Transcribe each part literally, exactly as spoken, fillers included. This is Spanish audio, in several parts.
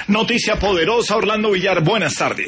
Noticia poderosa, Orlando Villar, buenas tardes.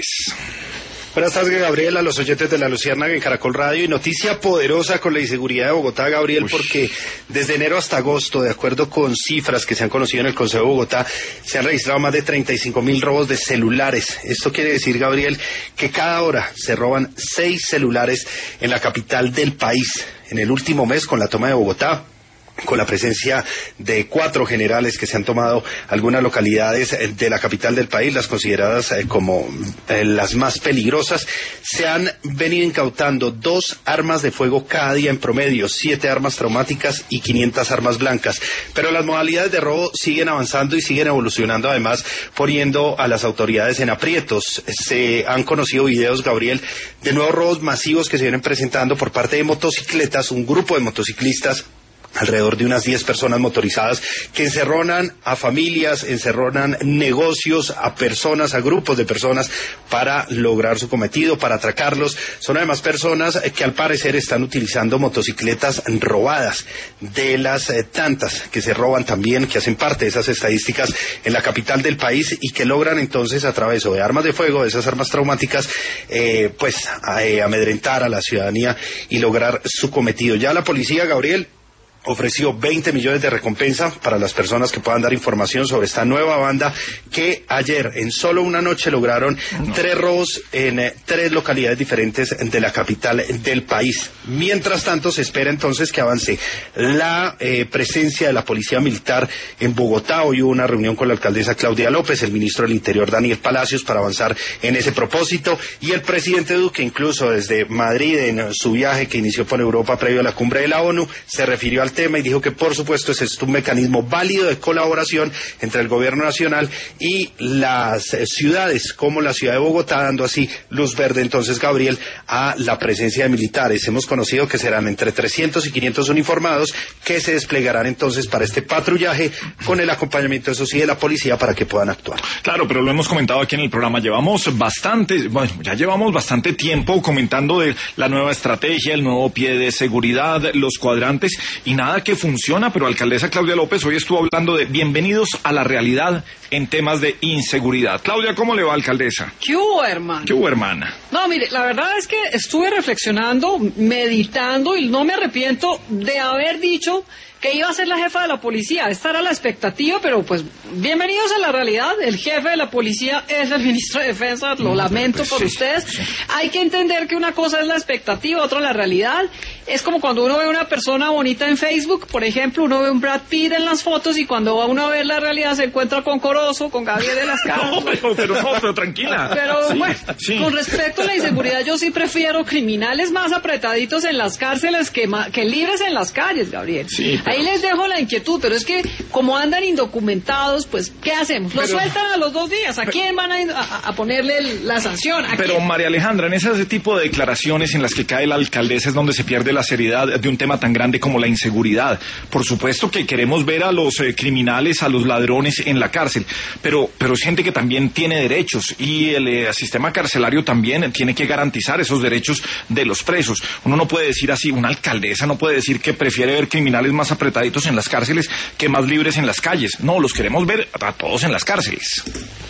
Buenas tardes, Gabriel, a los oyentes de La Luciérnaga en Caracol Radio. Y noticia poderosa con la inseguridad de Bogotá, Gabriel, Uy. porque desde enero hasta agosto, de acuerdo con cifras que se han conocido en el Consejo de Bogotá, se han registrado más de treinta y cinco mil robos de celulares. Esto quiere decir, Gabriel, que cada hora se roban seis celulares en la capital del país. En el último mes, con la toma de Bogotá, con la presencia de cuatro generales que se han tomado algunas localidades de la capital del país, las consideradas eh, como eh, las más peligrosas, se han venido incautando dos armas de fuego cada día en promedio, siete armas traumáticas y quinientas armas blancas. Pero las modalidades de robo siguen avanzando y siguen evolucionando, además poniendo a las autoridades en aprietos. Se han conocido videos, Gabriel, de nuevos robos masivos que se vienen presentando por parte de motocicletas, un grupo de motociclistas, alrededor de unas diez personas motorizadas que encerronan a familias, encerronan negocios, a personas, a grupos de personas para lograr su cometido, para atracarlos. Son además personas que al parecer están utilizando motocicletas robadas, de las eh, tantas que se roban también, que hacen parte de esas estadísticas en la capital del país y que logran entonces a través de armas de fuego, de esas armas traumáticas, eh, pues eh, amedrentar a la ciudadanía y lograr su cometido. Ya la policía, Gabriel, ofreció veinte millones de recompensa para las personas que puedan dar información sobre esta nueva banda que ayer, en solo una noche, lograron no. tres robos en eh, tres localidades diferentes de la capital del país. Mientras tanto, se espera entonces que avance la eh, presencia de la Policía Militar en Bogotá. Hoy hubo una reunión con la alcaldesa Claudia López, el ministro del Interior Daniel Palacios, para avanzar en ese propósito, y el presidente Duque, incluso desde Madrid, en su viaje que inició por Europa previo a la cumbre de la ONU, se refirió al tema y dijo que por supuesto ese es un mecanismo válido de colaboración entre el gobierno nacional y las eh, ciudades como la ciudad de Bogotá, dando así luz verde entonces, Gabriel, a la presencia de militares. Hemos conocido que serán entre trescientos y quinientos uniformados que se desplegarán entonces para este patrullaje con el acompañamiento, eso sí, de la policía para que puedan actuar. Claro, pero lo hemos comentado aquí en el programa, llevamos bastante, bueno, ya llevamos bastante tiempo comentando de la nueva estrategia, el nuevo pie de seguridad, los cuadrantes y nada que funciona, pero alcaldesa Claudia López hoy estuvo hablando de bienvenidos a la realidad en temas de inseguridad. Claudia, ¿cómo le va, alcaldesa? ¿Qué hubo, hermano? ¿Qué hubo, hermana? No, mire, la verdad es que estuve reflexionando, meditando y no me arrepiento de haber dicho que iba a ser la jefa de la policía. Esta era la expectativa, pero pues bienvenidos a la realidad. El jefe de la policía es el ministro de Defensa, lo lamento pues, por sí, ustedes. Sí. Hay que entender que una cosa es la expectativa, otra la realidad. Es como cuando uno ve a una persona bonita en Facebook, por ejemplo, uno ve un Brad Pitt en las fotos y cuando va uno a ver la realidad se encuentra con Corozo, con Gabriel de las Casas. No, pero, pero no, pero tranquila. Pero sí, bueno, sí. Con respecto a la inseguridad, yo sí prefiero criminales más apretaditos en las cárceles que, que libres en las calles, Gabriel. Sí, pero... Ahí les dejo la inquietud, pero es que como andan indocumentados, pues, ¿qué hacemos? ¿Los pero... sueltan a los dos días? ¿A pero... quién van a, a, a ponerle la sanción? ¿A pero, quién? María Alejandra, en ese tipo de declaraciones en las que cae la alcaldesa es donde se pierde la seriedad de un tema tan grande como la inseguridad. Por supuesto que queremos ver a los eh, criminales, a los ladrones en la cárcel, pero, pero es gente que también tiene derechos y el eh, sistema carcelario también tiene que garantizar esos derechos de los presos. Uno no puede decir así, una alcaldesa no puede decir que prefiere ver criminales más apretaditos en las cárceles que más libres en las calles. No, los queremos ver a todos en las cárceles.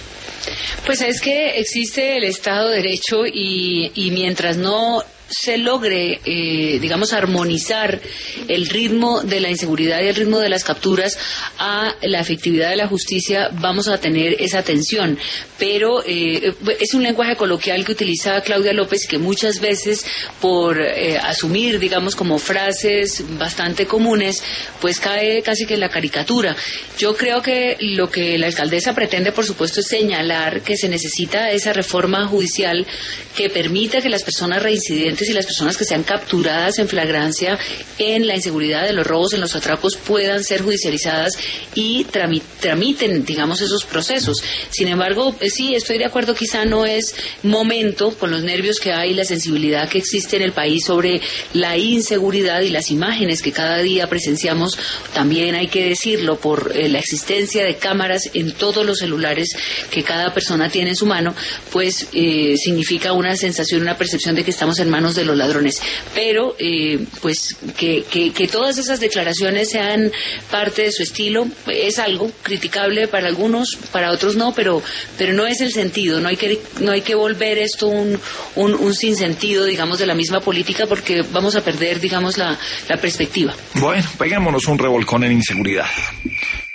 Pues es que existe el Estado de Derecho y, y mientras no se logre, eh, digamos, armonizar el ritmo de la inseguridad y el ritmo de las capturas a la efectividad de la justicia, vamos a tener esa tensión. Pero eh, es un lenguaje coloquial que utiliza Claudia López que muchas veces, por eh, asumir, digamos, como frases bastante comunes, pues cae casi que en la caricatura. Yo creo que lo que la alcaldesa pretende, por supuesto, es señalar que se necesita esa reforma judicial que permita que las personas reincidentes y las personas que sean capturadas en flagrancia en la inseguridad de los robos, en los atracos, puedan ser judicializadas y tramit, tramiten, digamos, esos procesos. Sin embargo, eh, sí, estoy de acuerdo, quizá no es momento, con los nervios que hay, la sensibilidad que existe en el país sobre la inseguridad y las imágenes que cada día presenciamos, también hay que decirlo, por eh, la existencia de cámaras en todos los celulares que cada persona tiene en su mano, pues eh, significa una sensación, una percepción de que estamos en manos manos de los ladrones. Pero, eh, pues, que, que, que todas esas declaraciones sean parte de su estilo es algo criticable para algunos, para otros no, pero, pero no es el sentido. No hay que, no hay que volver esto un, un, un sinsentido, digamos, de la misma política, porque vamos a perder, digamos, la, la perspectiva. Bueno, peguémonos un revolcón en inseguridad.